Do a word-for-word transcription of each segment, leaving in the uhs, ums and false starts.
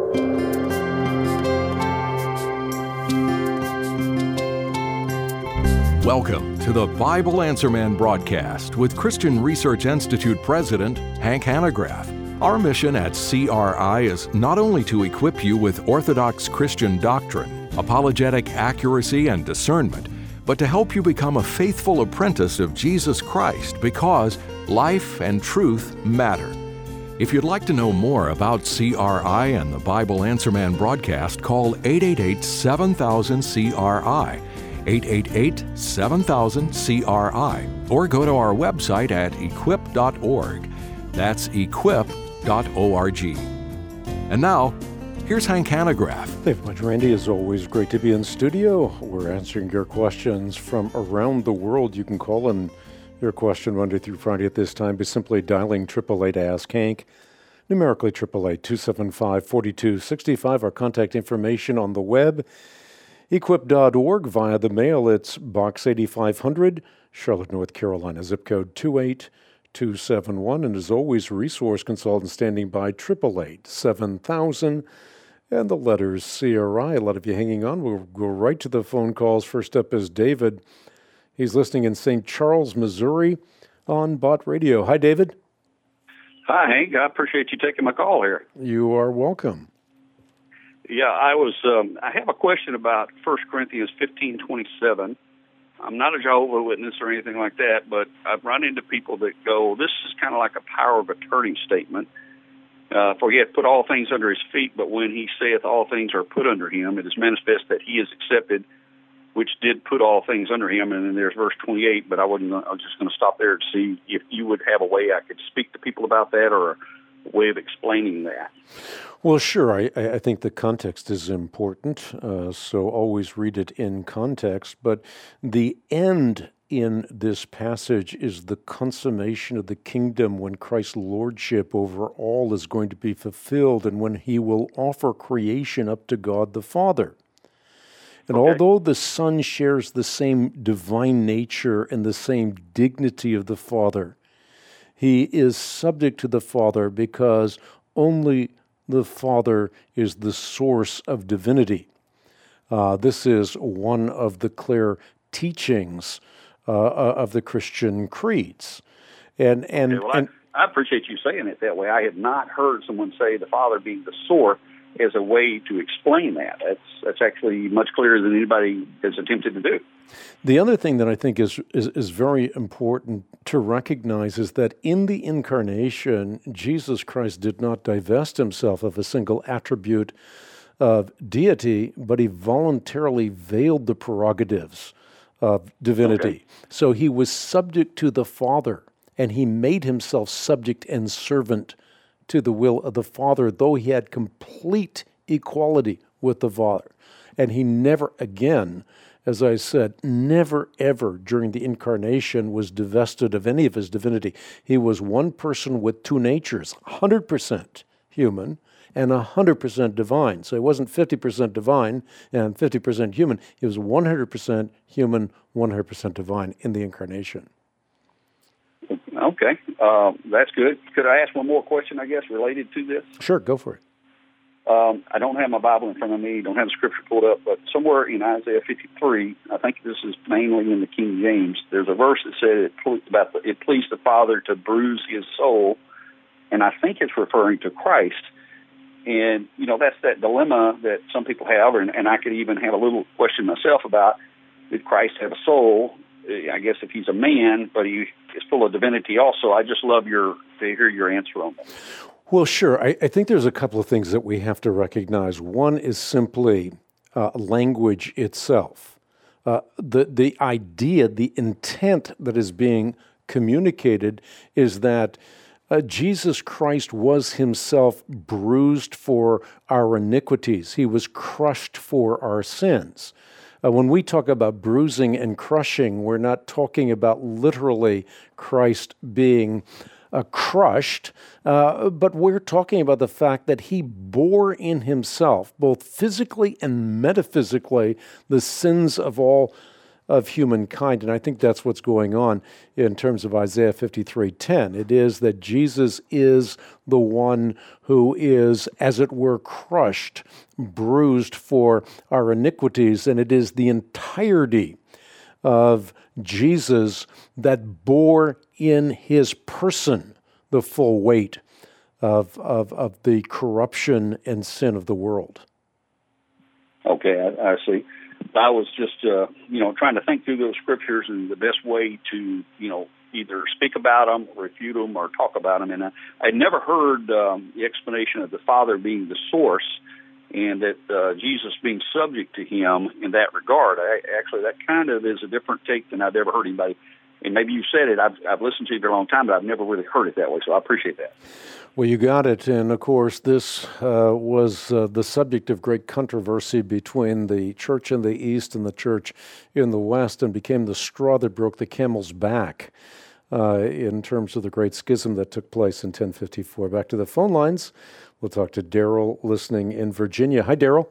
Welcome to the Bible Answer Man broadcast with Christian Research Institute President Hank Hanegraaff. Our mission at C R I is not only to equip you with orthodox Christian doctrine, apologetic accuracy, and discernment, but to help you become a faithful apprentice of Jesus Christ because life and truth matter. If you'd like to know more about C R I and the Bible Answer Man broadcast, call eight eight eight, seven thousand, C R I, eight eight eight, seven thousand, C R I, or go to our website at equip dot org. That's equip dot org. And now, here's Hank Hanegraaff. Thank you much, Randy. As always, great to be in studio. We're answering your questions from around the world. You can call in your question Monday through Friday at this time by simply dialing eight eight eight, ask Hank, numerically eight eight eight, two seven five, four two six five. Our contact information on the web, equip dot org. Via the mail, it's Box eighty-five hundred, Charlotte, North Carolina, zip code two eight two seven one. And as always, resource consultant standing by, eight eight eight, seven thousand, and the letters C R I. A lot of you hanging on. We'll go right to the phone calls. First up is David. He's listening in Saint Charles, Missouri on Bott Radio. Hi, David. Hi, Hank. I appreciate you taking my call here. You are welcome. Yeah, I was. Um, I have a question about First Corinthians fifteen twenty-seven. I'm not a Jehovah's Witness or anything like that, but I've run into people that go, this is kind of like a power of attorney statement. Uh, for he hath put all things under his feet, but when he saith all things are put under him, it is manifest that he is accepted, which did put all things under him. And then there's verse twenty-eight, but I wasn't. I was just going to stop there to see if you would have a way I could speak to people about that, or a way of explaining that. Well, sure. I, I think the context is important, uh, so always read it in context. But the end in this passage is the consummation of the kingdom, when Christ's lordship over all is going to be fulfilled, and when he will offer creation up to God the Father. And okay. Although the Son shares the same divine nature and the same dignity of the Father, he is subject to the Father because only the Father is the source of divinity. Uh, this is one of the clear teachings uh, of the Christian creeds. And and, okay, well, and I, I appreciate you saying it that way. I have not heard someone say the Father being the source as a way to explain that. That's that's actually much clearer than anybody has attempted to do. The other thing that I think is, is, is very important to recognize is that in the incarnation, Jesus Christ did not divest himself of a single attribute of deity, but he voluntarily veiled the prerogatives of divinity. Okay. So he was subject to the Father, and he made himself subject and servant to the will of the Father, though he had complete equality with the Father. And he never again, as I said, never ever during the incarnation was divested of any of his divinity. He was one person with two natures, one hundred percent human and one hundred percent divine. So he wasn't fifty percent divine and fifty percent human. He was one hundred percent human, one hundred percent divine in the incarnation. Okay, uh, that's good. Could I ask one more question, I guess, related to this? Sure, go for it. Um, I don't have my Bible in front of me, don't have the scripture pulled up, but somewhere in Isaiah fifty-three, I think this is mainly in the King James, there's a verse that said it, ple- about the, it pleased the Father to bruise his soul, and I think it's referring to Christ. And, you know, that's that dilemma that some people have, and, and I could even have a little question myself about, did Christ have a soul? I guess if he's a man, but he is full of divinity also. I just love your to hear your answer on that. Well, sure. I, I think there's a couple of things that we have to recognize. One is simply uh, language itself. Uh, the the idea, the intent that is being communicated is that uh, Jesus Christ was himself bruised for our iniquities. He was crushed for our sins. Uh, when we talk about bruising and crushing, we're not talking about literally Christ being uh, crushed, uh, but we're talking about the fact that he bore in himself, both physically and metaphysically, the sins of all of humankind. And I think that's what's going on in terms of Isaiah fifty-three ten. It is that Jesus is the one who is, as it were, crushed, bruised for our iniquities, and it is the entirety of Jesus that bore in his person the full weight of, of, of the corruption and sin of the world. Okay, I, I see. I was just, uh, you know, trying to think through those scriptures and the best way to, you know, either speak about them, refute them, or talk about them. And I, I'd never heard um, the explanation of the Father being the source and that uh, Jesus being subject to him in that regard. I, actually, that kind of is a different take than I've ever heard anybody. And maybe you said it. I've, I've listened to you for a long time, but I've never really heard it that way, so I appreciate that. Well, you got it. And, of course, this uh, was uh, the subject of great controversy between the church in the East and the church in the West, and became the straw that broke the camel's back uh, in terms of the great schism that took place in ten fifty-four. Back to the phone lines. We'll talk to Daryl, listening in Virginia. Hi, Daryl.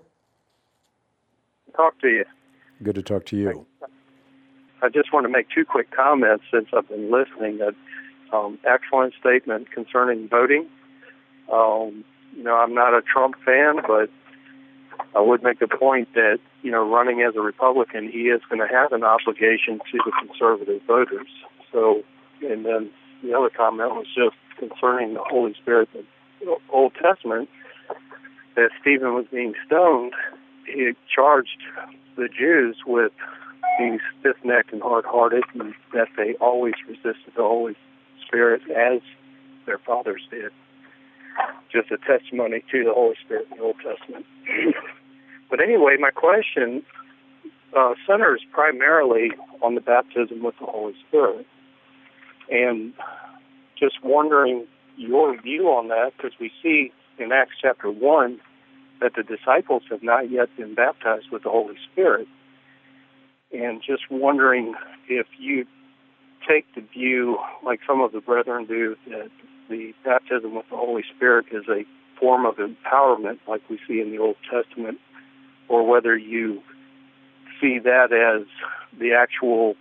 Talk to you. Good to talk to you. I just want to make two quick comments since I've been listening. That um, excellent statement concerning voting. Um, you know, I'm not a Trump fan, but I would make the point that, you know, running as a Republican, he is going to have an obligation to the conservative voters. So, and then the other comment was just concerning the Holy Spirit. The Old Testament, as Stephen was being stoned, he charged the Jews with being stiff-necked and hard-hearted, and that they always resisted the Holy Spirit as their fathers did. Just a testimony to the Holy Spirit in the Old Testament. But anyway, my question uh, centers primarily on the baptism with the Holy Spirit. And just wondering your view on that, because we see in Acts chapter one that the disciples have not yet been baptized with the Holy Spirit. And just wondering if you take the view, like some of the brethren do, that the baptism with the Holy Spirit is a form of empowerment like we see in the Old Testament, or whether you see that as the actual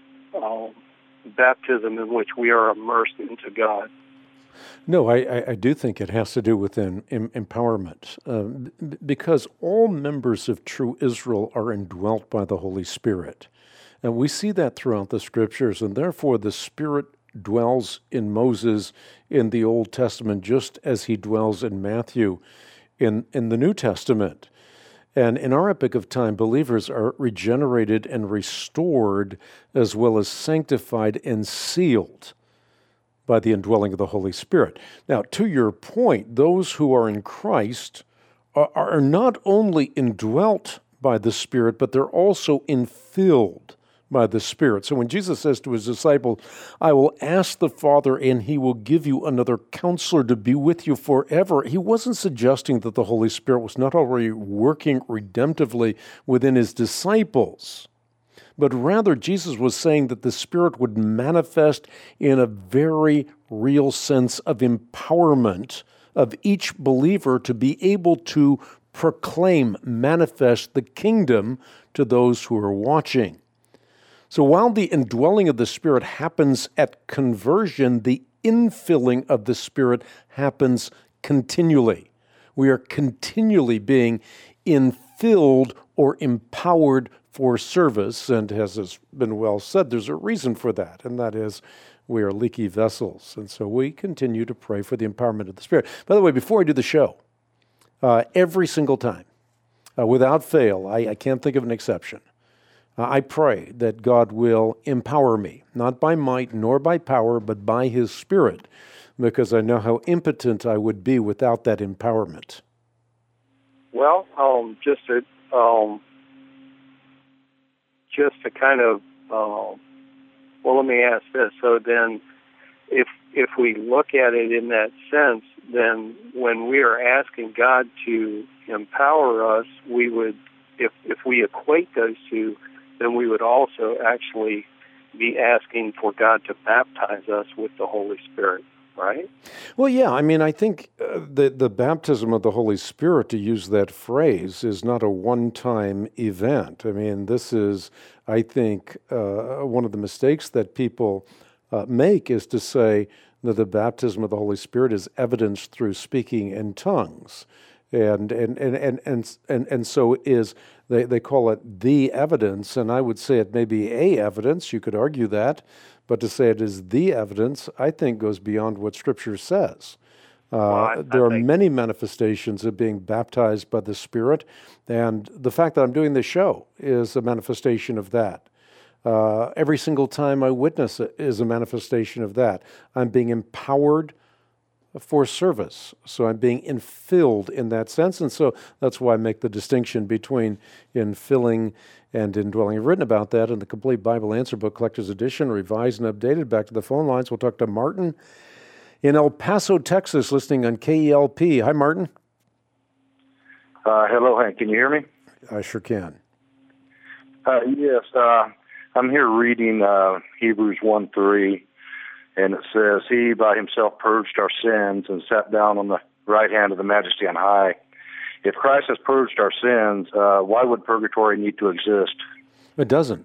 um, baptism in which we are immersed into God. No, I, I do think it has to do with em, em, empowerment, uh, b- because all members of true Israel are indwelt by the Holy Spirit. And we see that throughout the Scriptures, and therefore the Spirit dwells in Moses in the Old Testament just as he dwells in Matthew in, in the New Testament. And in our epoch of time, believers are regenerated and restored, as well as sanctified and sealed by the indwelling of the Holy Spirit. Now, to your point, those who are in Christ are, are not only indwelt by the Spirit, but they're also infilled by the Spirit. So when Jesus says to his disciple, I will ask the Father and he will give you another counselor to be with you forever, he wasn't suggesting that the Holy Spirit was not already working redemptively within his disciples, but rather Jesus was saying that the Spirit would manifest in a very real sense of empowerment of each believer to be able to proclaim, manifest the kingdom to those who are watching. So while the indwelling of the Spirit happens at conversion, the infilling of the Spirit happens continually. We are continually being infilled or empowered for service, and as has been well said, there's a reason for that, and that is we are leaky vessels, and so we continue to pray for the empowerment of the Spirit. By the way, before I do the show, uh, every single time, uh, without fail, I, I can't think of an exception, uh, I pray that God will empower me, not by might nor by power, but by His Spirit, because I know how impotent I would be without that empowerment. Well, um, just to... Um Just to kind of, uh, well, let me ask this. So then, if if we look at it in that sense, then when we are asking God to empower us, we would, if if we equate those two, then we would also actually be asking for God to baptize us with the Holy Spirit, right? Well, yeah. I mean, I think uh, the the baptism of the Holy Spirit, to use that phrase, is not a one-time event. I mean, this is, I think, uh, one of the mistakes that people uh, make is to say that the baptism of the Holy Spirit is evidenced through speaking in tongues. And and and and and and, and so is they, they call it the evidence, and I would say it may be a evidence. You could argue that, but to say it is the evidence, I think, goes beyond what Scripture says. Uh, well, I, there I are think... many manifestations of being baptized by the Spirit, and the fact that I'm doing this show is a manifestation of that. Uh, every single time I witness it is a manifestation of that. I'm being empowered for service. So I'm being infilled in that sense. And so that's why I make the distinction between infilling and indwelling. I've written about that in the Complete Bible Answer Book Collector's Edition, revised and updated. Back to the phone lines. We'll talk to Martin in El Paso, Texas, listening on K E L P. Hi, Martin. Uh, hello, Hank. Can you hear me? I sure can. Uh, yes. Uh, I'm here reading uh, Hebrews one three. And it says, He by Himself purged our sins and sat down on the right hand of the Majesty on high. If Christ has purged our sins, uh, why would purgatory need to exist? It doesn't.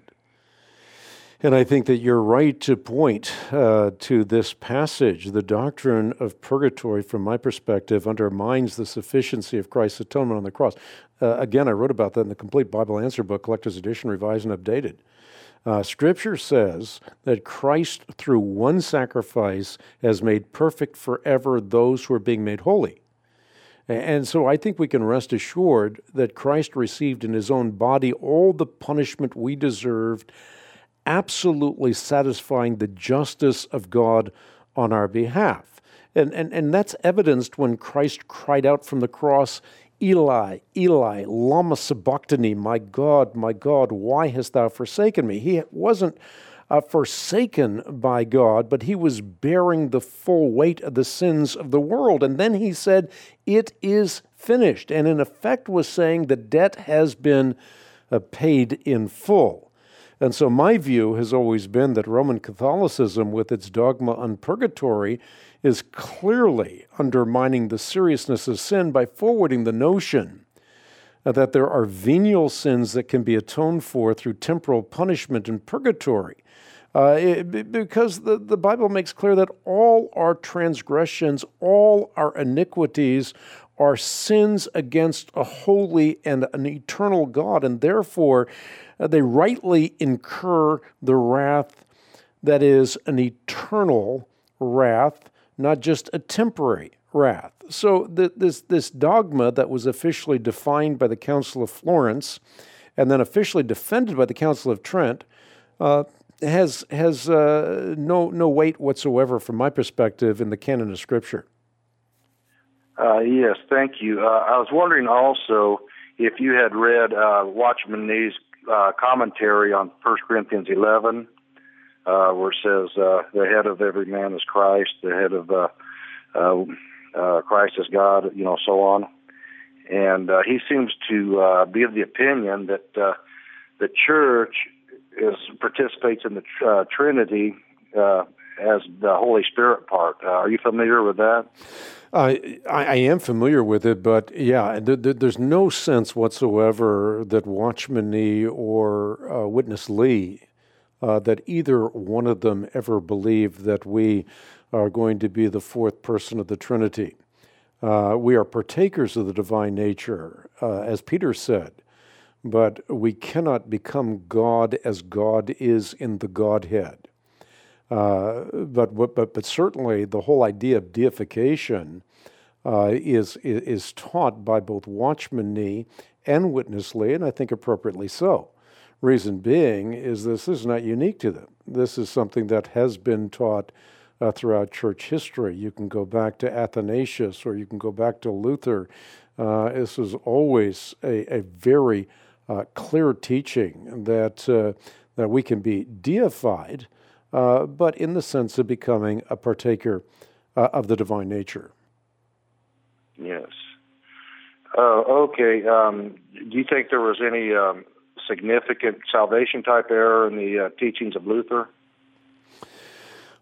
And I think that you're right to point uh, to this passage. The doctrine of purgatory, from my perspective, undermines the sufficiency of Christ's atonement on the cross. Uh, again, I wrote about that in the Complete Bible Answer Book, Collector's Edition, revised and updated. Uh, Scripture says that Christ, through one sacrifice, has made perfect forever those who are being made holy. And so I think we can rest assured that Christ received in His own body all the punishment we deserved, absolutely satisfying the justice of God on our behalf. And, and, and that's evidenced when Christ cried out from the cross, Eli, Eli, lama sabachthani, my God, my God, why hast thou forsaken me? He wasn't uh, forsaken by God, but he was bearing the full weight of the sins of the world. And then he said, it is finished. And in effect was saying the debt has been uh, paid in full. And so my view has always been that Roman Catholicism, with its dogma on purgatory, is clearly undermining the seriousness of sin by forwarding the notion that there are venial sins that can be atoned for through temporal punishment in purgatory. Uh, it, because the, the Bible makes clear that all our transgressions, all our iniquities are sins against a holy and an eternal God, and therefore uh, they rightly incur the wrath that is an eternal wrath, not just a temporary wrath. So the, this this dogma that was officially defined by the Council of Florence and then officially defended by the Council of Trent uh, has has uh, no no weight whatsoever from my perspective in the canon of Scripture. Uh, yes, thank you. Uh, I was wondering also if you had read uh, Watchman Nee's uh, commentary on First Corinthians eleven, Uh, where it says, uh, the head of every man is Christ, the head of uh, uh, uh, Christ is God, you know, so on. And uh, he seems to uh, be of the opinion that uh, the church is participates in the uh, Trinity uh, as the Holy Spirit part. Uh, are you familiar with that? Uh, I, I am familiar with it, but yeah, th- th- there's no sense whatsoever that Watchman Nee or uh, Witness Lee Uh, that either one of them ever believed that we are going to be the fourth person of the Trinity. Uh, we are partakers of the divine nature, uh, as Peter said, but we cannot become God as God is in the Godhead. Uh, but, but but certainly the whole idea of deification uh, is, is is taught by both Watchman Nee and Witness Lee, and I think appropriately so. Reason being is this is not unique to them. This is something that has been taught uh, throughout church history. You can go back to Athanasius or you can go back to Luther. Uh, this is always a, a very uh, clear teaching that, uh, that we can be deified, uh, but in the sense of becoming a partaker uh, of the divine nature. Yes. Uh, okay. Um, do you think there was any Um significant salvation type error in the uh, teachings of Luther?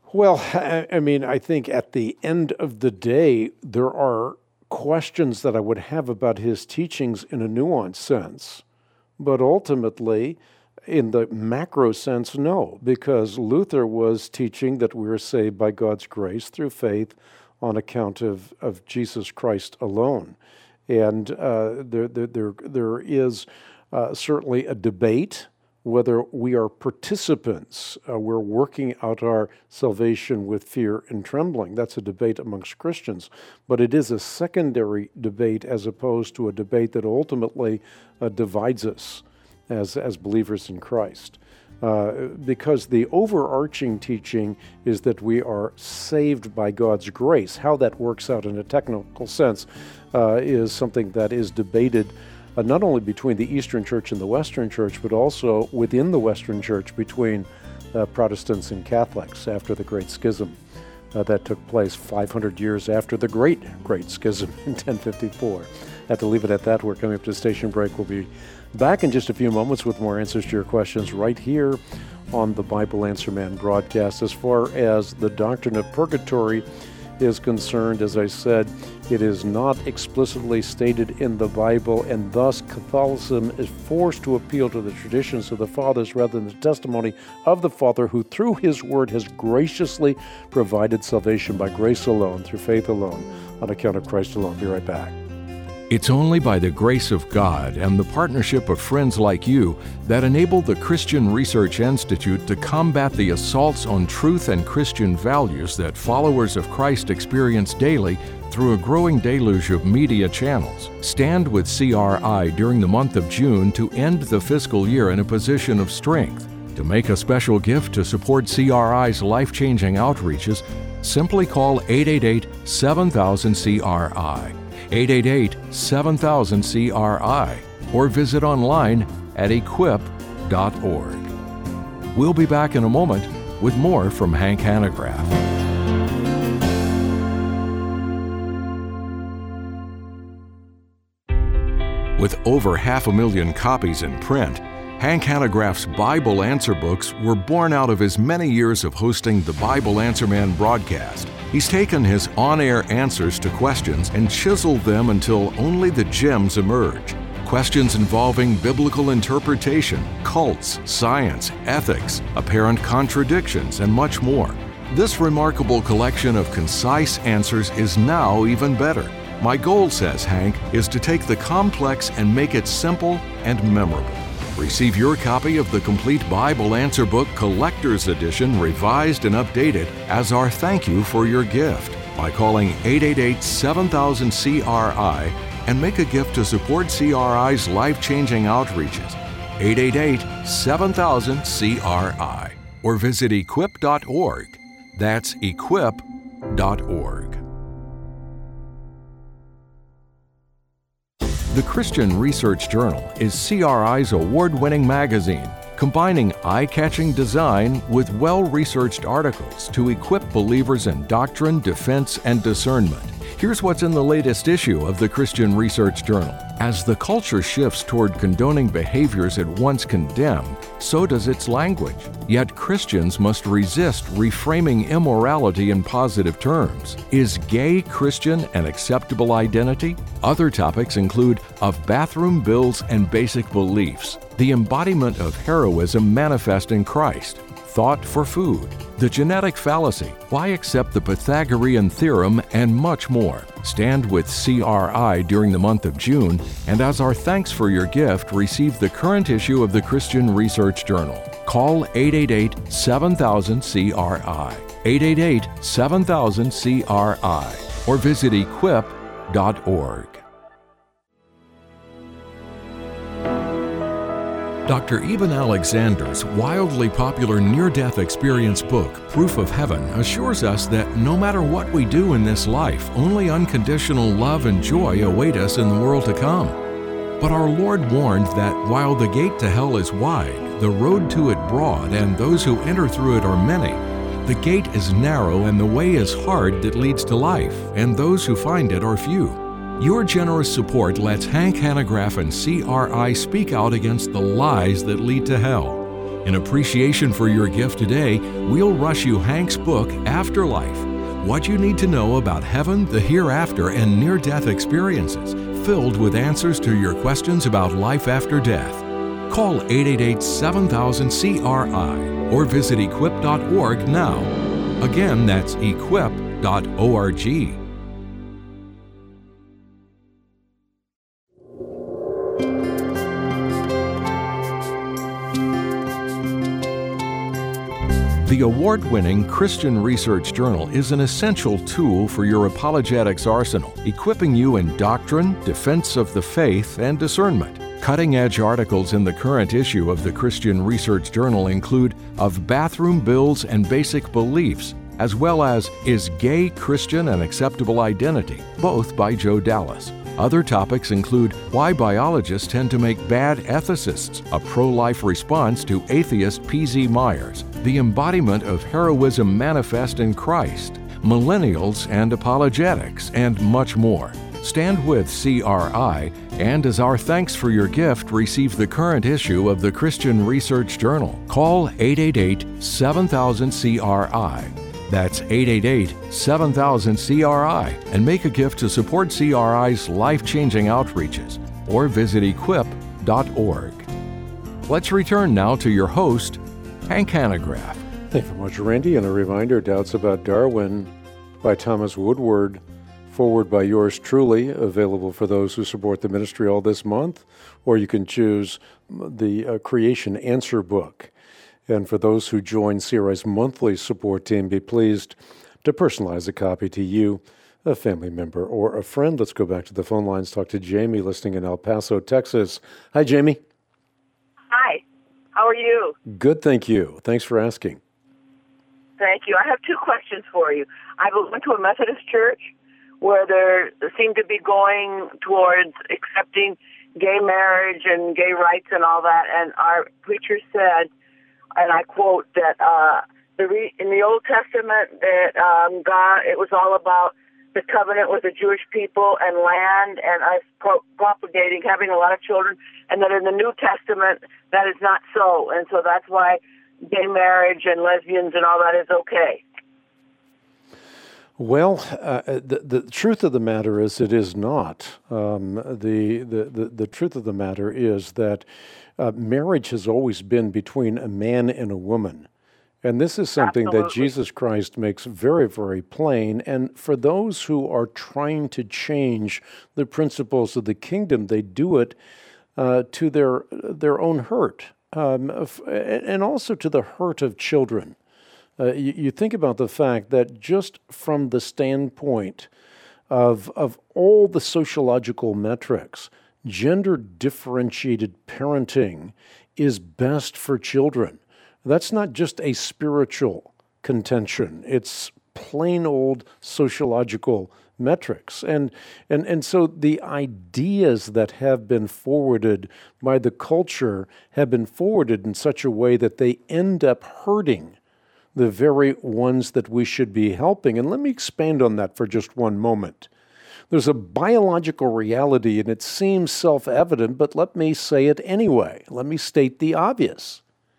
Well, I, I mean, I think at the end of the day, there are questions that I would have about his teachings in a nuanced sense. But ultimately, in the macro sense, no, because Luther was teaching that we are saved by God's grace through faith on account of, of Jesus Christ alone. And uh, there, there, there, there is uh, certainly a debate whether we are participants. Uh, we're working out our salvation with fear and trembling. That's a debate amongst Christians. But it is a secondary debate as opposed to a debate that ultimately uh, divides us as, as believers in Christ. Uh, because the overarching teaching is that we are saved by God's grace. How that works out in a technical sense uh, is something that is debated uh, not only between the Eastern Church and the Western Church, but also within the Western Church between uh, Protestants and Catholics after the Great Schism uh, that took place five hundred years after the Great, Great Schism in ten fifty-four. I have to leave it at that. We're coming up to the station break. We'll be back in just a few moments with more answers to your questions right here on the Bible Answer Man broadcast. As far as the doctrine of purgatory is concerned, as I said, it is not explicitly stated in the Bible, and thus Catholicism is forced to appeal to the traditions of the fathers rather than the testimony of the Father, who through his word has graciously provided salvation by grace alone, through faith alone, on account of Christ alone. Be right back. It's only by the grace of God and the partnership of friends like you that enable the Christian Research Institute to combat the assaults on truth and Christian values that followers of Christ experience daily through a growing deluge of media channels. Stand with C R I during the month of June to end the fiscal year in a position of strength. To make a special gift to support C R I's life-changing outreaches, simply call eight eight eight, seven thousand, C R I. eight eight eight, seven thousand, C R I, or visit online at equip dot org. We'll be back in a moment with more from Hank Hanegraaff. With over half a million copies in print, Hank Hanegraaff's Bible Answer books were born out of his many years of hosting the Bible Answer Man broadcast. He's taken his on-air answers to questions and chiseled them until only the gems emerge. Questions involving biblical interpretation, cults, science, ethics, apparent contradictions, and much more. This remarkable collection of concise answers is now even better. My goal, says Hank, is to take the complex and make it simple and memorable. Receive your copy of the complete Bible Answer Book Collector's Edition, revised and updated, as our thank you for your gift by calling eight eight eight, seven thousand, C R I and make a gift to support C R I's life-changing outreaches. eight eight eight, seven thousand, C R I. Or visit equip dot org. That's equip dot org. The Christian Research Journal is C R I's award-winning magazine, combining eye-catching design with well-researched articles to equip believers in doctrine, defense, and discernment. Here's what's in the latest issue of the Christian Research Journal. As the culture shifts toward condoning behaviors it once condemned, so does its language. Yet Christians must resist reframing immorality in positive terms. Is gay Christian an acceptable identity? Other topics include of bathroom bills and basic beliefs, the embodiment of heroism manifest in Christ, thought for food, the genetic fallacy, why accept the Pythagorean theorem, and much more. Stand with C R I during the month of June, and as our thanks for your gift, receive the current issue of the Christian Research Journal. Call eight eight eight, seven thousand, C R I, eight eight eight, seven thousand, C R I, or visit equip dot org. Doctor Eben Alexander's wildly popular near-death experience book, Proof of Heaven, assures us that no matter what we do in this life, only unconditional love and joy await us in the world to come. But our Lord warned that while the gate to hell is wide, the road to it broad, and those who enter through it are many, the gate is narrow and the way is hard that leads to life, and those who find it are few. Your generous support lets Hank Hanegraaff and C R I speak out against the lies that lead to hell. In appreciation for your gift today, we'll rush you Hank's book, Afterlife: What You Need to Know About Heaven, the Hereafter, and Near-Death Experiences, filled with answers to your questions about life after death. Call eight eight eight, seven thousand, C R I or visit equip dot org now. Again, that's equip dot org. The award-winning Christian Research Journal is an essential tool for your apologetics arsenal, equipping you in doctrine, defense of the faith, and discernment. Cutting-edge articles in the current issue of the Christian Research Journal include Of Bathroom Bills and Basic Beliefs, as well as Is Gay Christian an Acceptable Identity?, both by Joe Dallas. Other topics include Why Biologists Tend to Make Bad Ethicists, a pro-life response to atheist P Z Myers, The Embodiment of Heroism Manifest in Christ, Millennials and Apologetics, and much more. Stand with C R I, and as our thanks for your gift, receive the current issue of the Christian Research Journal. Call eight eight eight, seven thousand, C R I. That's eight eight eight, seven thousand, C R I, and make a gift to support C R I's life-changing outreaches, or visit equip dot org. Let's return now to your host, Hank Hanegraaff. Thank you very much, Randy. And a reminder, Doubts About Darwin by Thomas Woodward, forward by yours truly, available for those who support the ministry all this month, or you can choose the uh, Creation Answer book. And for those who join C R I's monthly support team, be pleased to personalize a copy to you, a family member, or a friend. Let's go back to the phone lines, talk to Jamie, listening in El Paso, Texas. Hi, Jamie. Hi. How are you? Good, thank you. Thanks for asking. Thank you. I have two questions for you. I went to a Methodist church where they seem to be going towards accepting gay marriage and gay rights and all that, and our preacher said, and I quote, that uh, the re- in the Old Testament that um, God, it was all about the covenant with the Jewish people and land and us pro- propagating, having a lot of children, and that in the New Testament that is not so, and so that's why gay marriage and lesbians and all that is okay. Well, uh, the, the truth of the matter is it is not. Um, the, the, the, the truth of the matter is that uh, marriage has always been between a man and a woman. And this is something Absolutely. that Jesus Christ makes very, very plain. And for those who are trying to change the principles of the kingdom, they do it uh, to their, their own hurt, um, and also to the hurt of children. Uh, you, you think about the fact that just from the standpoint of, of all the sociological metrics, gender-differentiated parenting is best for children. That's not just a spiritual contention. It's plain old sociological metrics. And, and, and so the ideas that have been forwarded by the culture have been forwarded in such a way that they end up hurting the very ones that we should be helping. And let me expand on that for just one moment. There's a biological reality, and it seems self-evident, but let me say it anyway. Let me state the obvious.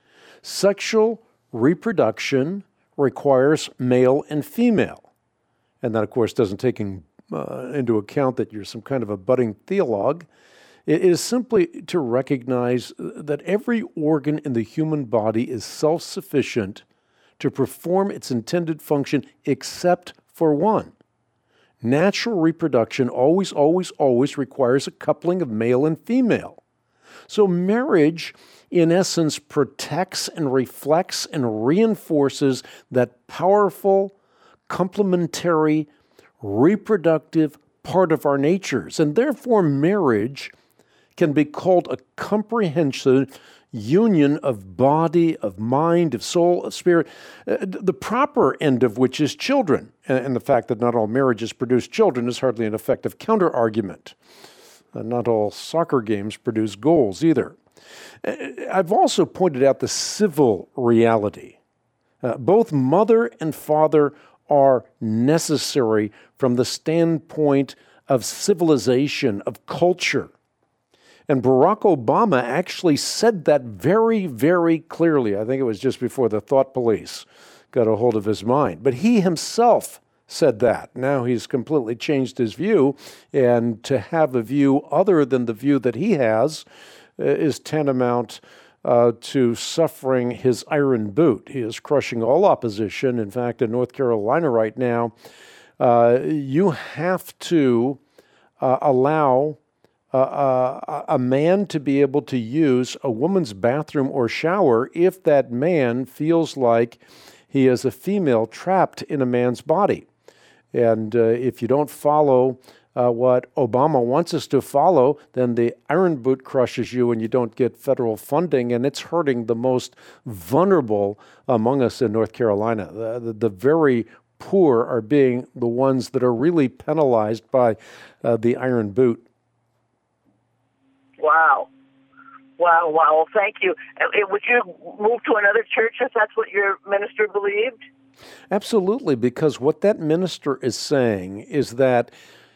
Sexual reproduction requires male and female. And that, of course, doesn't take in, uh, into account that you're some kind of a budding theologue. It is simply to recognize that every organ in the human body is self-sufficient to perform its intended function except for one. Natural reproduction always, always, always requires a coupling of male and female. So marriage, in essence, protects and reflects and reinforces that powerful, complementary, reproductive part of our natures. And therefore, marriage can be called a comprehensive union of body, of mind, of soul, of spirit, uh, the proper end of which is children. And, and the fact that not all marriages produce children is hardly an effective counter-argument. Uh, not all soccer games produce goals either. Uh, I've also pointed out the civil reality. Uh, both mother and father are necessary from the standpoint of civilization, of culture. And Barack Obama actually said that very, very clearly. I think it was just before the thought police got a hold of his mind. But he himself said that. Now he's completely changed his view, and to have a view other than the view that he has uh, is tantamount uh, to suffering his iron boot. He is crushing all opposition. In fact, in North Carolina right now, uh, you have to uh, allow Uh, uh, a man to be able to use a woman's bathroom or shower if that man feels like he is a female trapped in a man's body. And uh, if you don't follow uh, what Obama wants us to follow, then the iron boot crushes you and you don't get federal funding, and it's hurting the most vulnerable among us in North Carolina. The, the, the very poor are being the ones that are really penalized by uh, the iron boot. Wow. Wow, wow. Well, thank you. Uh, Would you move to another church if that's what your minister believed? Absolutely, because what that minister is saying is that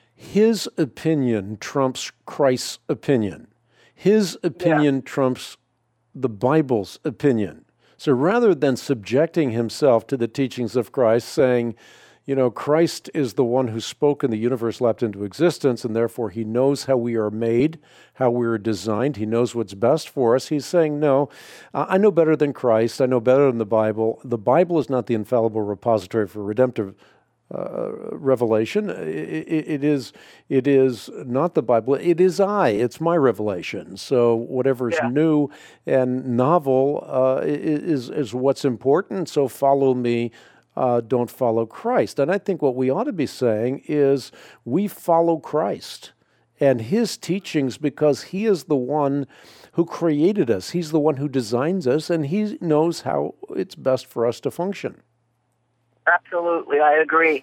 his opinion trumps Christ's opinion. His opinion yeah. trumps the Bible's opinion. So rather than subjecting himself to the teachings of Christ, saying, you know, Christ is the one who spoke and the universe leapt into existence, and therefore he knows how we are made, how we are designed. He knows what's best for us. He's saying, no, I know better than Christ. I know better than the Bible. The Bible is not the infallible repository for redemptive uh, revelation. It, it is it is not the Bible. It is I. It's my revelation. So whatever is yeah. new and novel uh, is, is what's important. So follow me. Uh, don't follow Christ. And I think what we ought to be saying is we follow Christ and his teachings because he is the one who created us. He's the one who designs us, and he knows how it's best for us to function. Absolutely, I agree.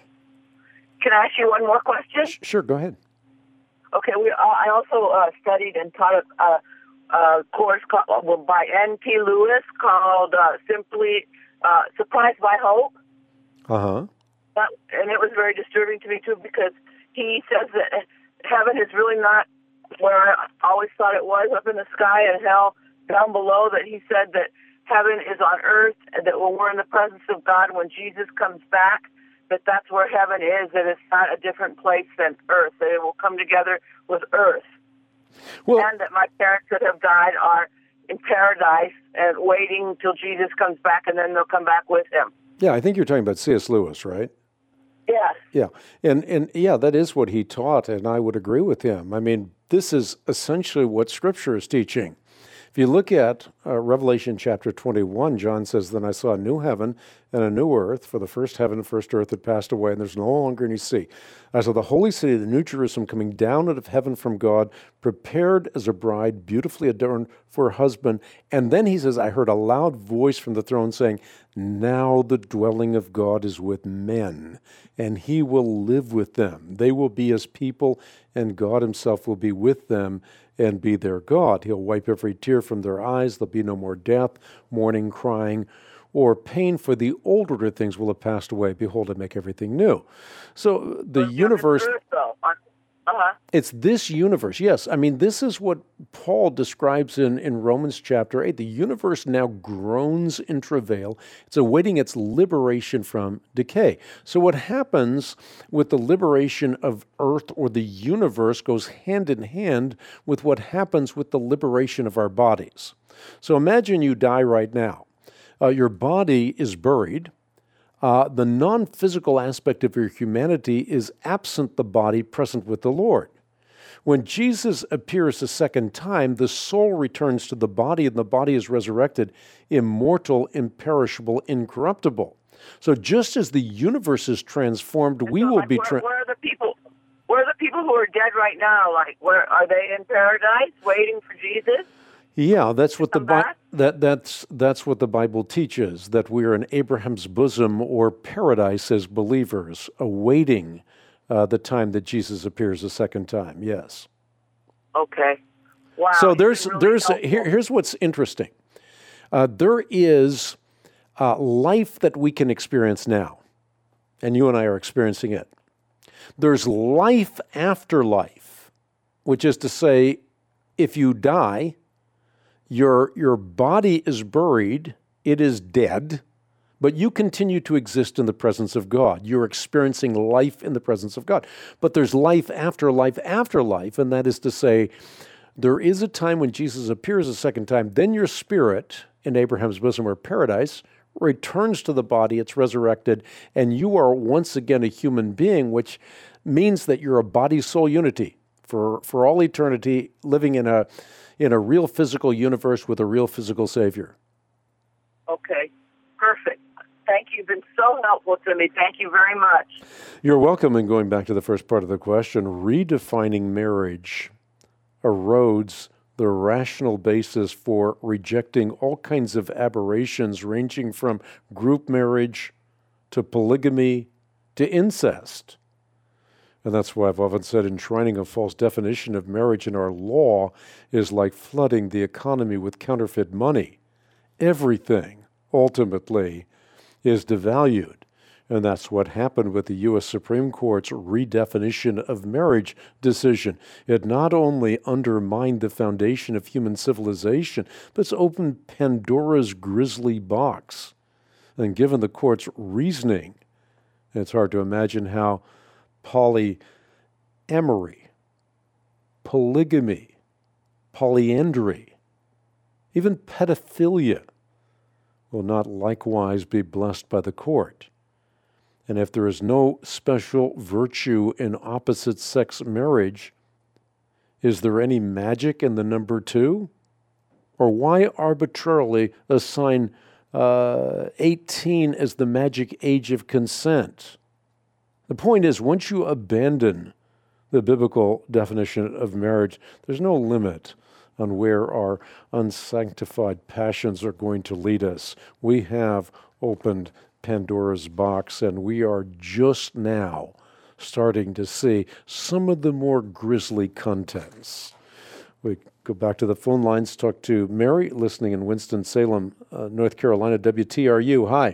Can I ask you one more question? Sure, go ahead. Okay, we. Uh, I also uh, studied and taught a, a, a course called, well, by N T Lewis called uh, simply uh, Surprised by Hope. Uh-huh. But, and it was very disturbing to me, too, because he says that heaven is really not where I always thought it was, up in the sky, and hell down below. That he said that heaven is on earth, and that when we're in the presence of God, when Jesus comes back, that that's where heaven is, that it's not a different place than earth, that it will come together with earth. Well, and that my parents that have died are in paradise and waiting till Jesus comes back, and then they'll come back with him. Yeah, I think you're talking about C S Lewis, right? Yes. Yeah, and and yeah, that is what he taught, and I would agree with him. I mean, this is essentially what Scripture is teaching. If you look at uh, Revelation chapter twenty-one, John says, "Then I saw a new heaven and a new earth, for the first heaven and first earth had passed away, and there's no longer any sea. I saw the holy city, the new Jerusalem, coming down out of heaven from God, prepared as a bride, beautifully adorned for her husband." And then he says, "I heard a loud voice from the throne saying, 'Now the dwelling of God is with men, and he will live with them. They will be his people, and God himself will be with them and be their God. He'll wipe every tear from their eyes. There'll be no more death, mourning, crying, or pain, for the old order things will have passed away. Behold, I make everything new.'" So the But universe... Earth, though. Uh-huh. It's this universe. Yes, I mean, this is what Paul describes in, in Romans chapter eight. The universe now groans in travail. It's awaiting its liberation from decay. So what happens with the liberation of earth or the universe goes hand in hand with what happens with the liberation of our bodies. So imagine you die right now. Uh, your body is buried. Uh, the non-physical aspect of your humanity is absent the body, present with the Lord. When Jesus appears a second time, the soul returns to the body, and the body is resurrected, immortal, imperishable, incorruptible. So just as the universe is transformed, we so, will like, be... Where, Tra- where are the people? Where are the people who are dead right now? Like, where are they in paradise, waiting for Jesus? Yeah, that's what the Bi- back? that that's that's what the Bible teaches, that we are in Abraham's bosom or paradise as believers, awaiting uh, the time that Jesus appears a second time. Yes. Okay. Wow. So there's really there's helpful. here, here's what's interesting. Uh, there is uh, life that we can experience now, and you and I are experiencing it. There's life after life, which is to say, if you die, your, your body is buried, it is dead, but you continue to exist in the presence of God. You're experiencing life in the presence of God. But there's life after life after life, and that is to say, there is a time when Jesus appears a second time, then your spirit in Abraham's bosom or paradise returns to the body, it's resurrected, and you are once again a human being, which means that you're a body-soul unity for, for all eternity, living in a, in a real physical universe with a real physical Savior. Okay, perfect. Thank you. You've been so helpful to me. Thank you very much. You're welcome. And going back to the first part of the question, redefining marriage erodes the rational basis for rejecting all kinds of aberrations ranging from group marriage to polygamy to incest. And that's why I've often said enshrining a false definition of marriage in our law is like flooding the economy with counterfeit money. Everything, ultimately, is devalued. And that's what happened with the U S Supreme Court's redefinition of marriage decision. It not only undermined the foundation of human civilization, but it's opened Pandora's grisly box. And given the court's reasoning, it's hard to imagine how polyamory, polygamy, polyandry, even pedophilia will not likewise be blessed by the court. And if there is no special virtue in opposite-sex marriage, is there any magic in the number two? Or why arbitrarily assign uh, eighteen as the magic age of consent? The point is, once you abandon the biblical definition of marriage, there's no limit on where our unsanctified passions are going to lead us. We have opened Pandora's box, and we are just now starting to see some of the more grisly contents. We go back to the phone lines, talk to Mary, listening in Winston-Salem, uh, North Carolina, W T R U. Hi.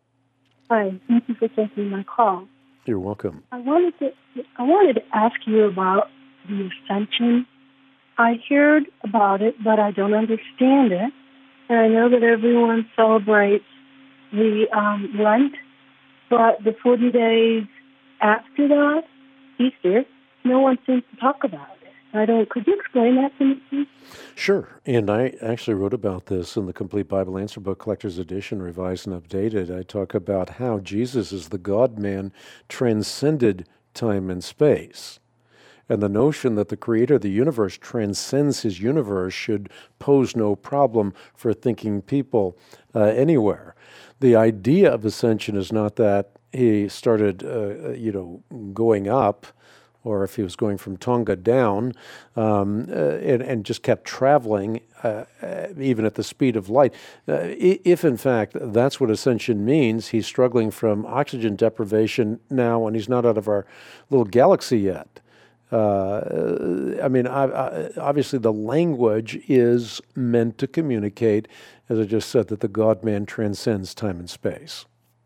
Hi, thank you for taking my call. You're welcome. I wanted to I wanted to ask you about the Ascension. I heard about it, but I don't understand it. And I know that everyone celebrates the um, Lent, but the forty days after that, Easter, no one seems to talk about it. I don't. Could you explain that to me, please? Sure. And I actually wrote about this in the Complete Bible Answer Book, Collector's Edition, revised and updated. I talk about how Jesus, as the God-man, transcended time and space. And the notion that the creator of the universe transcends his universe should pose no problem for thinking people uh, anywhere. The idea of ascension is not that he started, uh, you know, going up, or if he was going from Tonga down, um, uh, and, and just kept traveling, uh, uh, even at the speed of light. Uh, if, in fact, that's what ascension means, he's struggling from oxygen deprivation now, and he's not out of our little galaxy yet. Uh, I mean, I, I, obviously the language is meant to communicate, as I just said, that the God-man transcends time and space.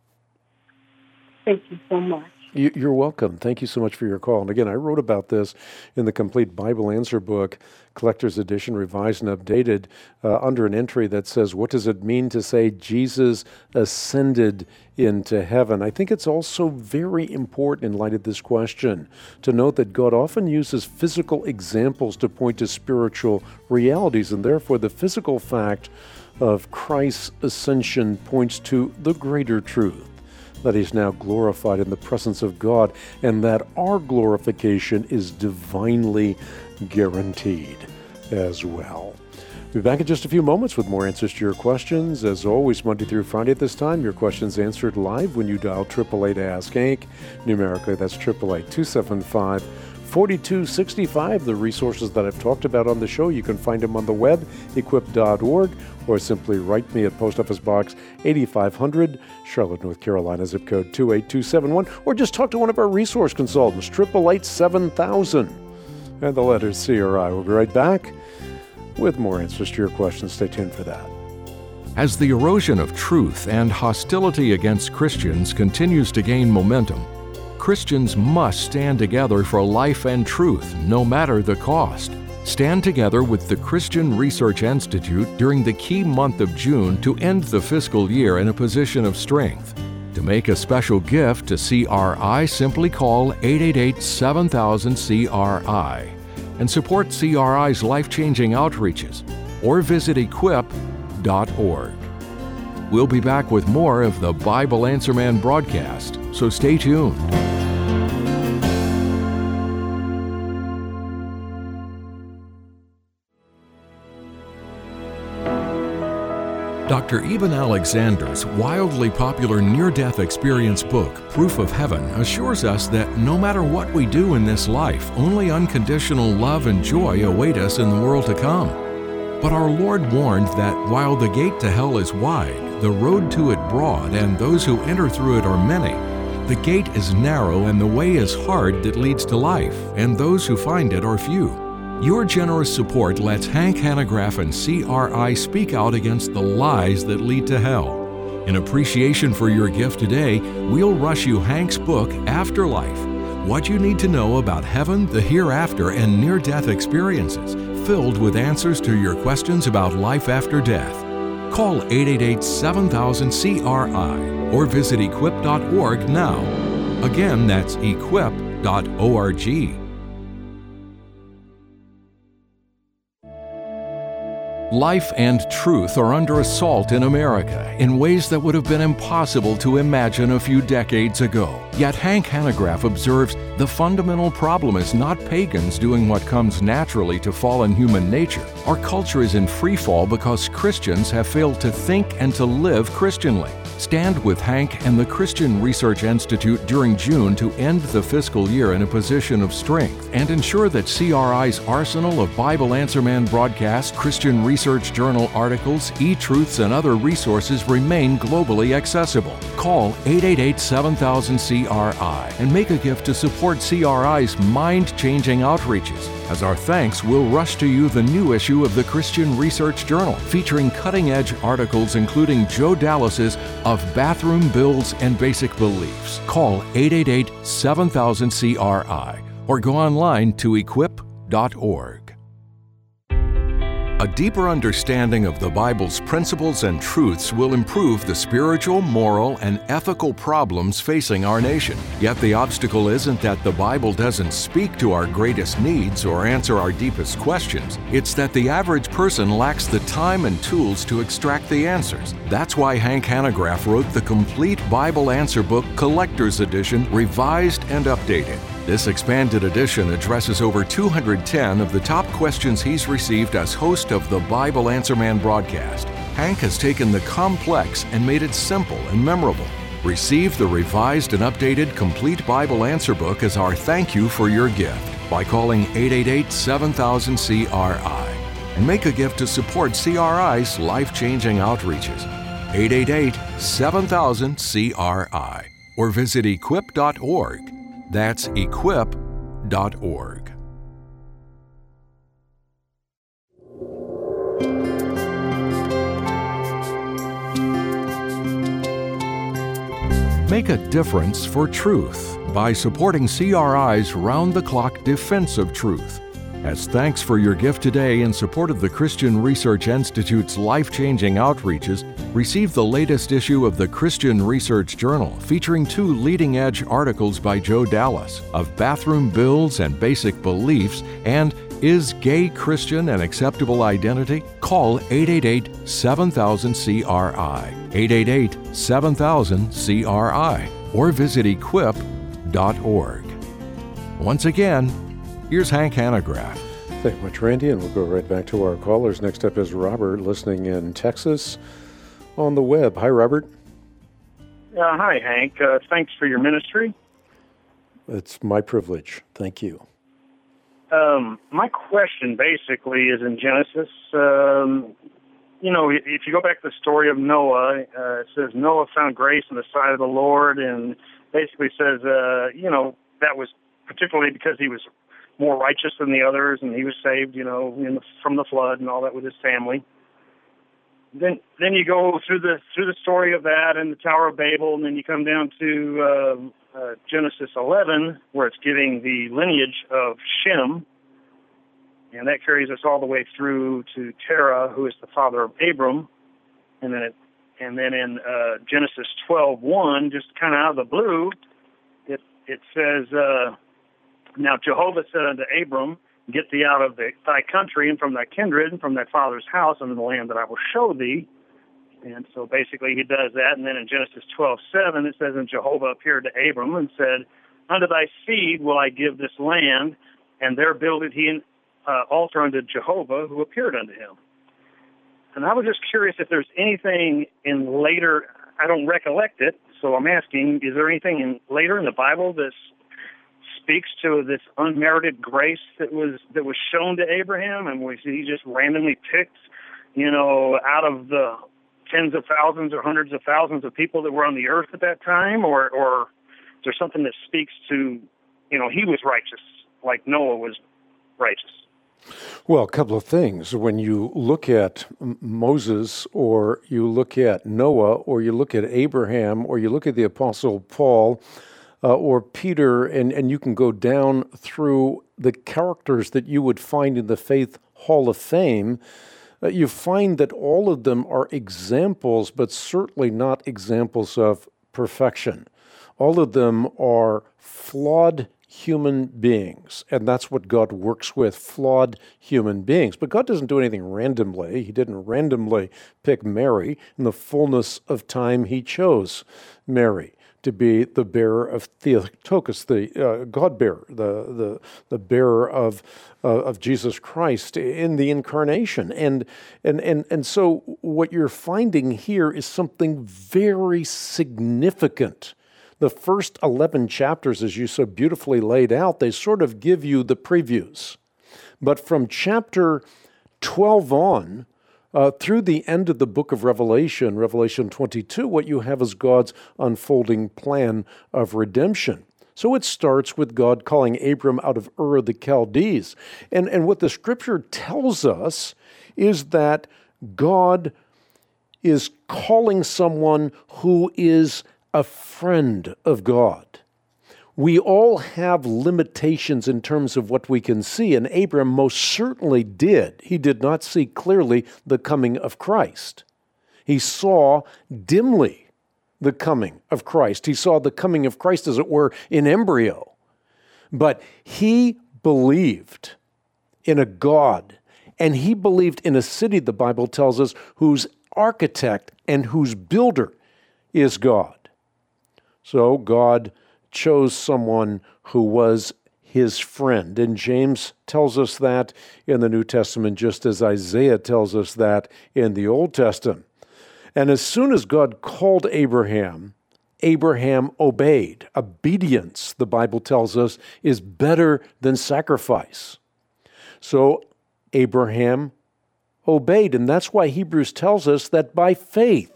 Thank you so much. You, you're welcome. Thank you so much for your call. And again, I wrote about this in the Complete Bible Answer Book, Collector's Edition, revised and updated, uh, under an entry that says, what does it mean to say Jesus ascended into heaven? I think it's also very important in light of this question to note that God often uses physical examples to point to spiritual realities, and therefore the physical fact of Christ's ascension points to the greater truth, that he's now glorified in the presence of God, and that our glorification is divinely guaranteed as well. We'll be back in just a few moments with more answers to your questions. As always, Monday through Friday at this time, your questions answered live when you dial eight eight eight ask Hank. Numerically, that's eight eight eight, two seven five, four two six five. The resources that I've talked about on the show, you can find them on the web, equip dot org, or simply write me at Post Office Box eighty-five hundred, Charlotte, North Carolina, zip code two eight two seven one, or just talk to one of our resource consultants, eight eight eight, seven thousand, and the letter C R I. We'll be right back with more answers to your questions. Stay tuned for that. As the erosion of truth and hostility against Christians continues to gain momentum, Christians must stand together for life and truth, no matter the cost. Stand together with the Christian Research Institute during the key month of June to end the fiscal year in a position of strength. To make a special gift to C R I, simply call eight eight eight, seven thousand, C R I and support C R I's life-changing outreaches, or visit equip dot org. We'll be back with more of the Bible Answer Man broadcast, so stay tuned. Doctor Eben Alexander's wildly popular near-death experience book, Proof of Heaven, assures us that no matter what we do in this life, only unconditional love and joy await us in the world to come. But our Lord warned that while the gate to hell is wide, the road to it broad, and those who enter through it are many, the gate is narrow and the way is hard that leads to life, and those who find it are few. Your generous support lets Hank Hanegraaff and C R I speak out against the lies that lead to hell. In appreciation for your gift today, we'll rush you Hank's book, Afterlife: What You Need to Know About Heaven, the Hereafter, and Near-Death Experiences, filled with answers to your questions about life after death. Call eight eight eight, seven thousand, C R I or visit equip dot org now. Again, that's equip dot org. Life and truth are under assault in America in ways that would have been impossible to imagine a few decades ago. Yet Hank Hanegraaff observes the fundamental problem is not pagans doing what comes naturally to fallen human nature. Our culture is in free fall because Christians have failed to think and to live Christianly. Stand with Hank and the Christian Research Institute during June to end the fiscal year in a position of strength and ensure that C R I's arsenal of Bible Answer Man broadcasts, Christian Research Journal articles, e-truths, and other resources remain globally accessible. Call eight eight eight, seven thousand, C R I and make a gift to support C R I's mind-changing outreaches. As our thanks, we'll rush to you the new issue of the Christian Research Journal, featuring cutting-edge articles including Joe Dallas's Of Bathroom Bills and Basic Beliefs. Call eight eight eight, seven thousand, C R I or go online to equip dot org. A deeper understanding of the Bible's principles and truths will improve the spiritual, moral, and ethical problems facing our nation. Yet the obstacle isn't that the Bible doesn't speak to our greatest needs or answer our deepest questions. It's that the average person lacks the time and tools to extract the answers. That's why Hank Hanegraaff wrote the complete Bible Answer Book Collector's Edition, revised and updated. This expanded edition addresses over two hundred ten of the top questions he's received as host of the Bible Answer Man broadcast. Hank has taken the complex and made it simple and memorable. Receive the revised and updated Complete Bible Answer Book as our thank you for your gift by calling eight eight eight, seven thousand, C R I and make a gift to support C R I's life-changing outreaches. eight eight eight, seven thousand, C R I or visit equip dot org. That's equip dot org. Make a difference for truth by supporting C R I's round-the-clock defense of truth. As thanks for your gift today in support of the Christian Research Institute's life-changing outreaches, receive the latest issue of the Christian Research Journal featuring two leading-edge articles by Joe Dallas of Bathroom Bills and Basic Beliefs and Is Gay Christian an Acceptable Identity? Call eight eight eight, seven thousand, C R I, eight eight eight, seven thousand, C R I, or visit equip dot org. Once again, here's Hank Hanegraaff. Thank you much, Randy, and we'll go right back to our callers. Next up is Robert, listening in Texas on the web. Hi, Robert. Uh, hi, Hank. Uh, thanks for your ministry. It's my privilege. Thank you. Um, my question basically is in Genesis. Um, you know, if you go back to the story of Noah, uh, it says Noah found grace in the sight of the Lord, and basically says, uh, you know, that was particularly because he was more righteous than the others, and he was saved, you know, in the, from the flood and all that with his family. Then, then you go through the through the story of that and the Tower of Babel, and then you come down to uh, uh, Genesis eleven, where it's giving the lineage of Shem, And that carries us all the way through to Terah, who is the father of Abram. And then it, and then in uh, Genesis twelve one, just kind of out of the blue, it it says, uh, now Jehovah said unto Abram, get thee out of the, thy country and from thy kindred and from thy father's house unto the land that I will show thee. And so basically he does that. And then in Genesis twelve seven, it says, and Jehovah appeared to Abram and said, unto thy seed will I give this land, and there builded he an uh, altar unto Jehovah, who appeared unto him. And I was just curious if there's anything in later, I don't recollect it, so I'm asking, is there anything in later in the Bible that speaks to this unmerited grace that was that was shown to Abraham, and was he just randomly picked, you know, out of the tens of thousands or hundreds of thousands of people that were on the earth at that time, or or is there something that speaks to, you know, he was righteous like Noah was righteous? Well, a couple of things. When you look at Moses, or you look at Noah, or you look at Abraham, or you look at the Apostle Paul, uh, or Peter, and, and you can go down through the characters that you would find in the Faith Hall of Fame, uh, you find that all of them are examples, but certainly not examples of perfection. All of them are flawed human beings, and that's what God works with, flawed human beings. But God doesn't do anything randomly. He didn't randomly pick Mary. In the fullness of time, he chose Mary to be the bearer of Theotokos, the uh, God-bearer, the, the, the bearer of, uh, of Jesus Christ in the incarnation. And, and, and, and so what you're finding here is something very significant. The first eleven chapters, as you so beautifully laid out, they sort of give you the previews. But from chapter twelve on, uh, through the end of the book of Revelation, Revelation twenty-two, what you have is God's unfolding plan of redemption. So it starts with God calling Abram out of Ur of the Chaldees. And, and what the Scripture tells us is that God is calling someone who is a friend of God. We all have limitations in terms of what we can see, and Abram most certainly did. He did not see clearly the coming of Christ. He saw dimly the coming of Christ. He saw the coming of Christ, as it were, in embryo. But he believed in a God, and he believed in a city, the Bible tells us, whose architect and whose builder is God. So God chose someone who was his friend. And James tells us that in the New Testament, just as Isaiah tells us that in the Old Testament. And as soon as God called Abraham, Abraham obeyed. Obedience, the Bible tells us, is better than sacrifice. So Abraham obeyed. And that's why Hebrews tells us that by faith,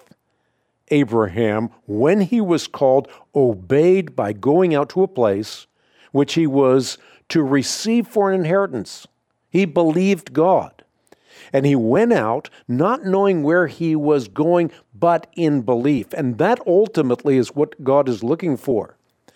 Abraham, when he was called, obeyed by going out to a place which he was to receive for an inheritance. He believed God. And he went out not knowing where he was going, but in belief. And that ultimately is what God is looking for.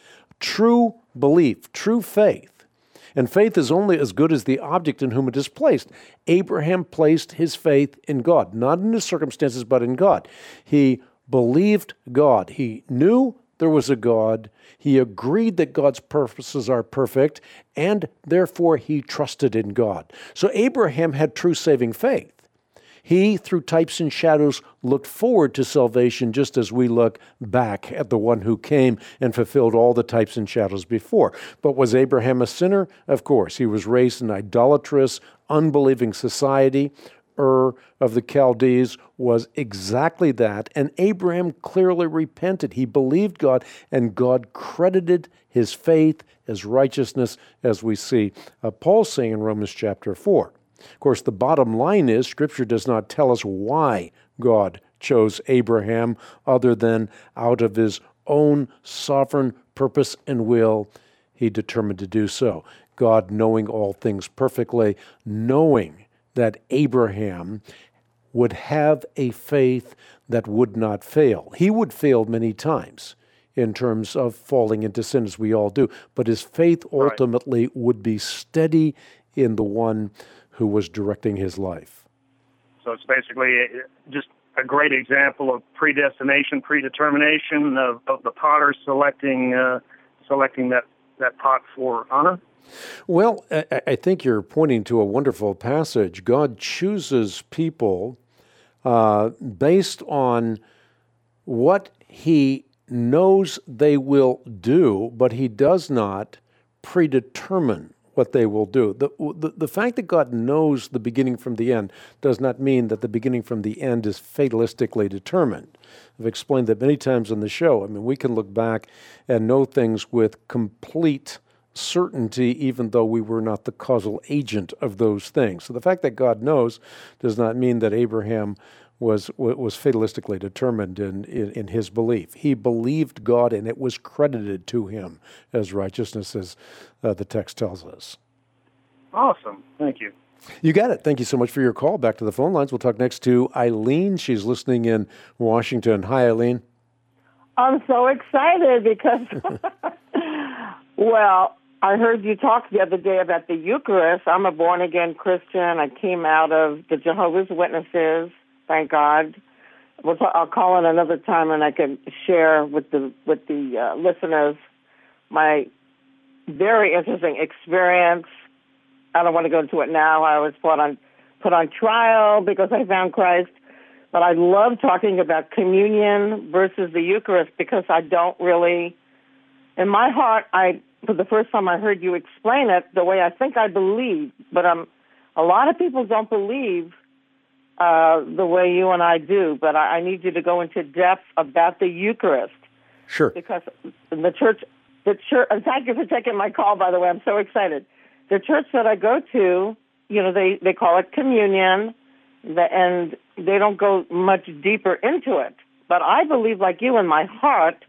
True belief, true faith. And faith is only as good as the object in whom it is placed. Abraham placed his faith in God, not in his circumstances, but in God. He believed God. He knew there was a God. He agreed that God's purposes are perfect, and therefore he trusted in God. So Abraham had true saving faith. He, through types and shadows, looked forward to salvation just as we look back at the one who came and fulfilled all the types and shadows before. But was Abraham a sinner? Of course. He was raised in idolatrous, unbelieving society. Ur of the Chaldees was exactly that, and Abraham clearly repented. He believed God, and God credited his faith as righteousness, as we see uh, Paul saying in Romans chapter four. Of course, the bottom line is Scripture does not tell us why God chose Abraham other than out of his own sovereign purpose and will, he determined to do so. God, knowing all things perfectly, knowing that Abraham would have a faith that would not fail. He would fail many times in terms of falling into sin, as we all do, but his faith ultimately right. would be steady in the one who was directing his life. So it's basically just a great example of predestination, predetermination of, of the potter selecting uh, selecting that, that pot for honor. Well, I, I think you're pointing to a wonderful passage. God chooses people uh, based on what he knows they will do, but he does not predetermine what they will do. The, the, the fact that God knows the beginning from the end does not mean that the beginning from the end is fatalistically determined. I've explained that many times on the show. I mean, we can look back and know things with complete certainty, even though we were not the causal agent of those things. So the fact that God knows does not mean that Abraham was was fatalistically determined in, in, in his belief. He believed God, and it was credited to him as righteousness, as uh, the text tells us. Awesome. Thank you. You got it. Thank you so much for your call. Back to the phone lines. We'll talk next to Eileen. She's listening in Washington. Hi, Eileen. I'm so excited because, well, I heard you talk the other day about the Eucharist. I'm a born-again Christian. I came out of the Jehovah's Witnesses. Thank God. We'll talk, I'll call in another time, and I can share with the with the uh, listeners my very interesting experience. I don't want to go into it now. I was put on put on trial because I found Christ, but I love talking about communion versus the Eucharist because I don't really, in my heart, I for the first time I heard you explain it the way I think I believe, but um, a lot of people don't believe Uh, the way you and I do, but I, I need you to go into depth about the Eucharist. Sure. Because the church, the church, and thank you for taking my call, by the way, I'm so excited. The church that I go to, you know, they, they call it communion, and they don't go much deeper into it. But I believe, like you, in my heart,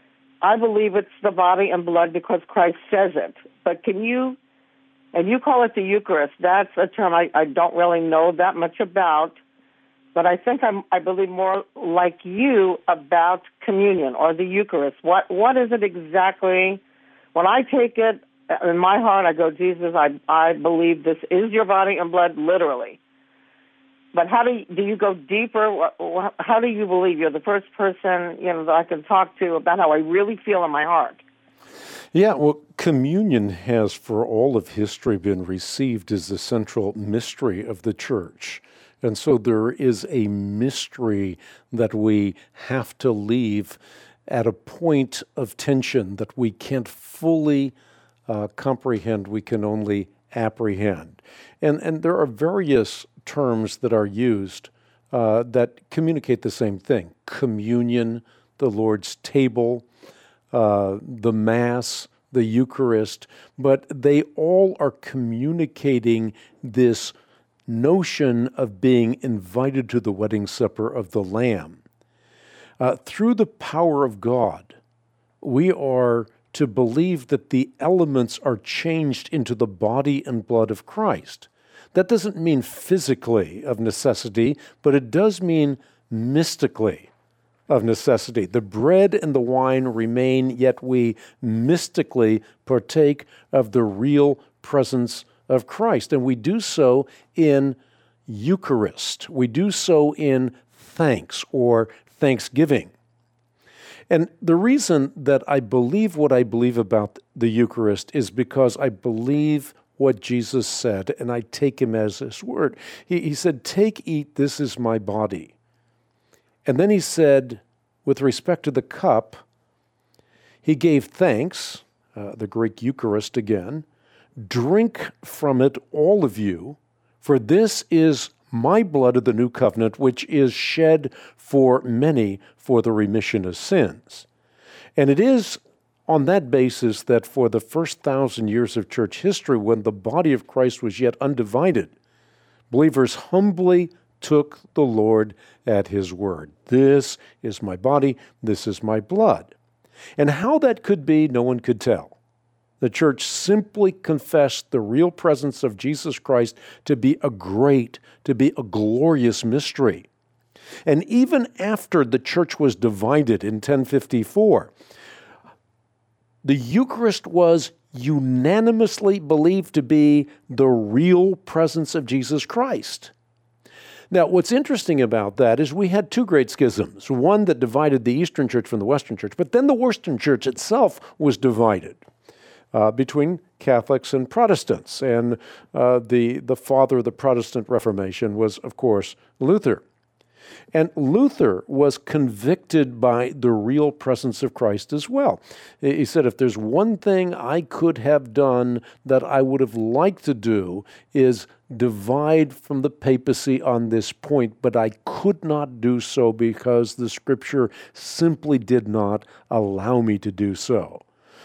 I believe it's the body and blood because Christ says it. But can you... And you call it the Eucharist. That's a term I, I don't really know that much about, but I think I'm, I believe more like you about communion or the Eucharist. What What is it exactly? When I take it, in my heart, I go, Jesus, I I believe this is your body and blood, literally. But how do you, do you go deeper? How do you believe? You're the first person, you know, that I can talk to about how I really feel in my heart. Yeah, well, communion has for all of history been received as the central mystery of the church. And so there is a mystery that we have to leave at a point of tension that we can't fully uh, comprehend, we can only apprehend. And, and there are various terms that are used uh, that communicate the same thing. Communion, the Lord's table, Uh, the Mass, the Eucharist, but they all are communicating this notion of being invited to the wedding supper of the Lamb. Uh, through the power of God, we are to believe that the elements are changed into the body and blood of Christ. That doesn't mean physically of necessity, but it does mean mystically of necessity. The bread and the wine remain, yet we mystically partake of the real presence of Christ. And we do so in Eucharist. We do so in thanks or thanksgiving. And the reason that I believe what I believe about the Eucharist is because I believe what Jesus said, and I take him as his word. He, he said, "Take, eat, this is my body." And then he said, with respect to the cup, he gave thanks, uh, the Greek Eucharist again, "Drink from it, all of you, for this is my blood of the new covenant, which is shed for many for the remission of sins." And it is on that basis that for the first thousand years of church history, when the body of Christ was yet undivided, believers humbly took the Lord at his word. This is my body, this is my blood. And how that could be, no one could tell. The church simply confessed the real presence of Jesus Christ to be a great, to be a glorious mystery. And even after the church was divided in ten fifty-four, the Eucharist was unanimously believed to be the real presence of Jesus Christ. Now, what's interesting about that is we had two great schisms, one that divided the Eastern Church from the Western Church, but then the Western Church itself was divided uh, between Catholics and Protestants. And uh, the, the father of the Protestant Reformation was, of course, Luther. And Luther was convicted by the real presence of Christ as well. He said, if there's one thing I could have done that I would have liked to do is divide from the papacy on this point, but I could not do so because the Scripture simply did not allow me to do so.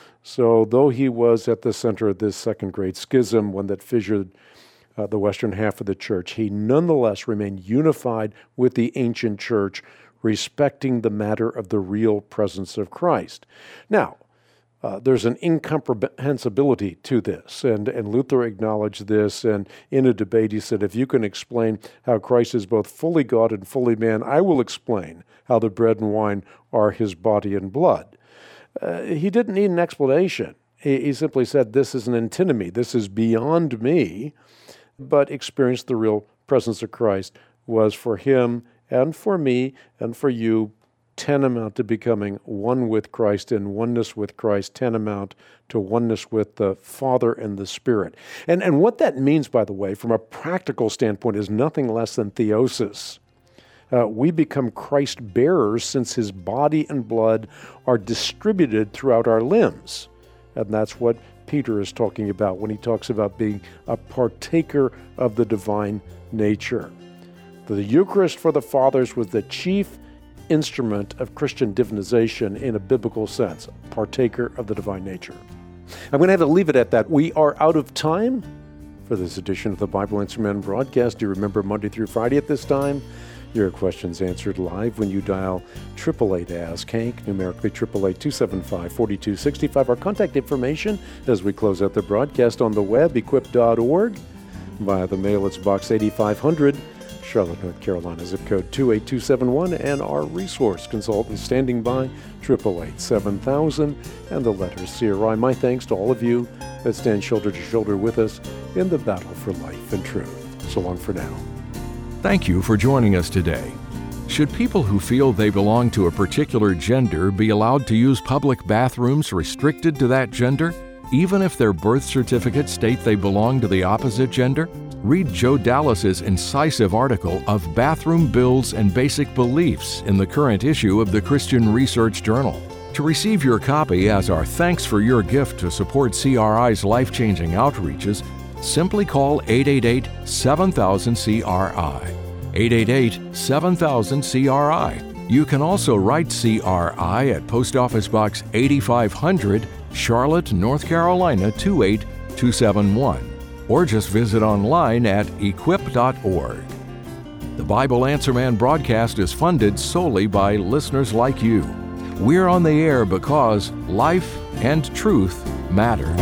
So though he was at the center of this second great schism, one that fissured Uh, the western half of the church, he nonetheless remained unified with the ancient church, respecting the matter of the real presence of Christ. Now, uh, there's an incomprehensibility to this, and, and Luther acknowledged this, and in a debate he said, if you can explain how Christ is both fully God and fully man, I will explain how the bread and wine are his body and blood. Uh, he didn't need an explanation. He, he simply said, this is an antinomy, this is beyond me, but experienced the real presence of Christ was for him and for me and for you tantamount to becoming one with Christ, and oneness with Christ tantamount to oneness with the Father and the Spirit. And, and what that means, by the way, from a practical standpoint, is nothing less than theosis. Uh, we become Christ bearers since his body and blood are distributed throughout our limbs. And that's what Peter is talking about when he talks about being a partaker of the divine nature. The Eucharist for the fathers was the chief instrument of Christian divinization in a biblical sense, partaker of the divine nature. I'm going to have to leave it at that. We are out of time for this edition of the Bible Answer Man broadcast. Do you remember Monday through Friday at this time? Your questions answered live when you dial eight eight eight, ask Hank, numerically eight eight eight, two seven five, four two six five. Our contact information as we close out the broadcast on the web, equip dot org. Via the mail, it's Box eighty-five hundred, Charlotte, North Carolina, zip code two eight two seven one. And our resource consultant standing by, eight eight eight, seven thousand, and the letters C R I. My thanks to all of you that stand shoulder to shoulder with us in the battle for life and truth. So long for now. Thank you for joining us today. Should people who feel they belong to a particular gender be allowed to use public bathrooms restricted to that gender, even if their birth certificates state they belong to the opposite gender? Read Joe Dallas's incisive article of Bathroom Bills and Basic Beliefs in the current issue of the Christian Research Journal. To receive your copy as our thanks for your gift to support C R I's life-changing outreaches, simply call eight eight eight, seven thousand, C R I. eight eight eight, seven thousand, C R I. You can also write C R I at Post Office Box eighty-five hundred, Charlotte, North Carolina, two eight two seven one. Or just visit online at equip dot org. The Bible Answer Man broadcast is funded solely by listeners like you. We're on the air because life and truth matter.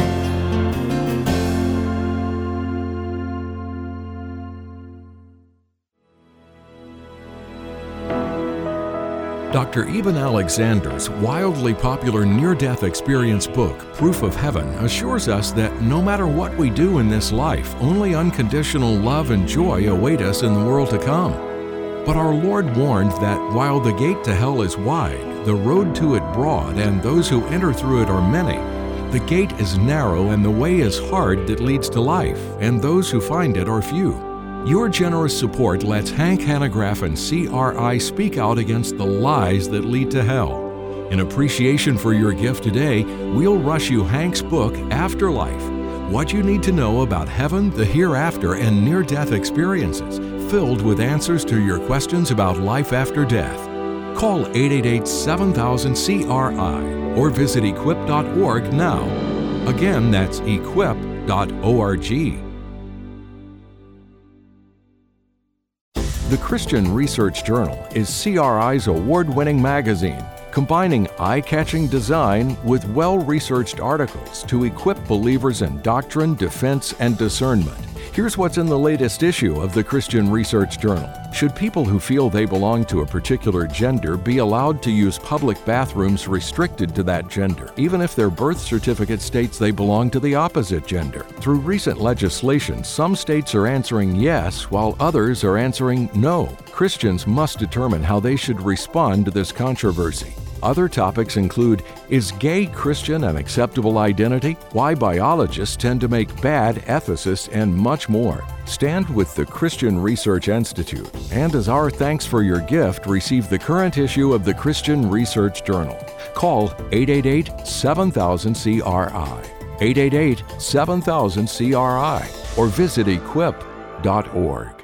Doctor Eben Alexander's wildly popular near-death experience book, Proof of Heaven, assures us that no matter what we do in this life, only unconditional love and joy await us in the world to come. But our Lord warned that while the gate to hell is wide, the road to it broad, and those who enter through it are many, the gate is narrow and the way is hard that leads to life, and those who find it are few. Your generous support lets Hank Hanegraaff and C R I speak out against the lies that lead to hell. In appreciation for your gift today, we'll rush you Hank's book, Afterlife, What You Need to Know About Heaven, the Hereafter, and Near-Death Experiences, filled with answers to your questions about life after death. Call eight eight eight, seven thousand, C R I or visit equip dot org now. Again, that's equip dot org. The Christian Research Journal is C R I's award-winning magazine, combining eye-catching design with well-researched articles to equip believers in doctrine, defense, and discernment. Here's what's in the latest issue of the Christian Research Journal. Should people who feel they belong to a particular gender be allowed to use public bathrooms restricted to that gender, even if their birth certificate states they belong to the opposite gender? Through recent legislation, some states are answering yes, while others are answering no. Christians must determine how they should respond to this controversy. Other topics include, is gay Christian an acceptable identity? Why biologists tend to make bad ethicists, and much more. Stand with the Christian Research Institute, and as our thanks for your gift, receive the current issue of the Christian Research Journal. Call eight eight eight, seven thousand, C R I, eight eight eight, seven thousand, C R I, or visit equip dot org.